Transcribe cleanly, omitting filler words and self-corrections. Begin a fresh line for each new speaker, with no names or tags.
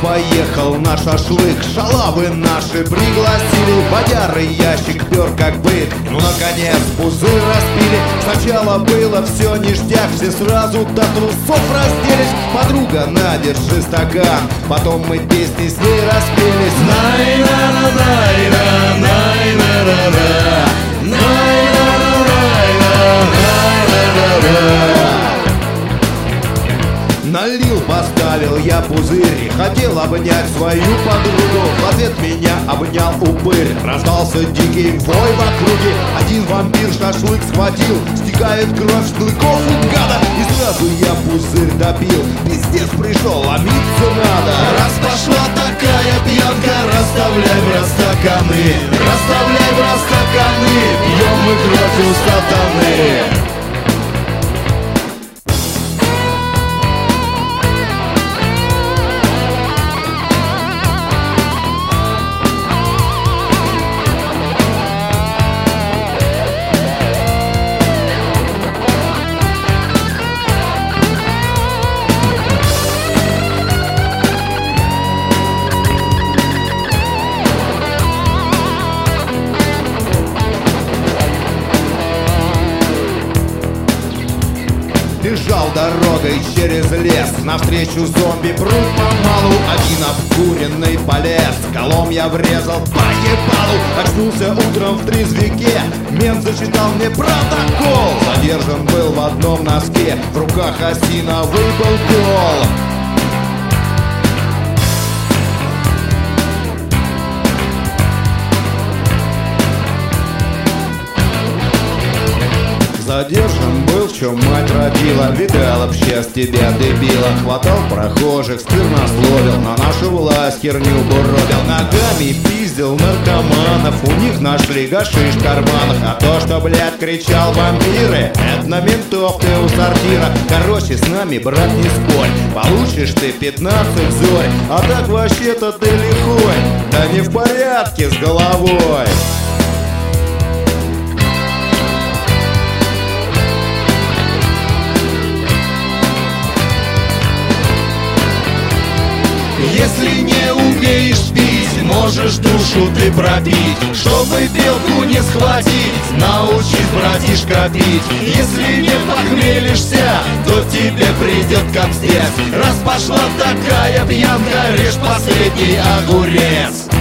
поехал на шашлык. Шалавы наши пригласили, бодяры ящик пер как бык. Ну, наконец, пузырь распили. Сначала было все ништяк, все сразу до трусов разделись. Подруга, на, держи стакан. Потом мы песни с ней распелись. Налил, поставил я пузырь, хотел обнять свою подругу. В ответ меня обнял упырь. Раздался дикий вой в округе. Один вампир шашлык схватил. Стекает кровь с клыков у гада. И сразу я пузырь допил. Пиздец пришел, ломиться надо.
Раз пошла такая пьянка, расставляй в раз стаканы. Расставляй в раз стаканы. Пьем мы кровь у сатаны.
Бежал дорогой через лес, навстречу зомби прут помалу. Один обкуренный полез, колом я врезал по ебалу. Очнулся утром в трезвике, мент зачитал мне протокол. Задержан был в одном носке, в руках осиновый был кол. Задержан был, в чем мать родила. Видал вообще с тебя, дебила. Хватал прохожих, сквернословил, на нашу власть херню буровил. Ногами пиздил наркоманов, у них нашли гашиш в карманах. А то, что, блядь, кричал вампиры, это на ментов ты у сортира. Короче, с нами, брат, не спорь, получишь ты 15 зорь. А так вообще-то ты лихой, да не в порядке с головой.
Если не умеешь пить, можешь душу ты пропить. Чтобы белку не схватить, научись, братишка, пить. Если не похмелишься, то тебе придет как здесь. Раз пошла такая пьянка, режь последний огурец.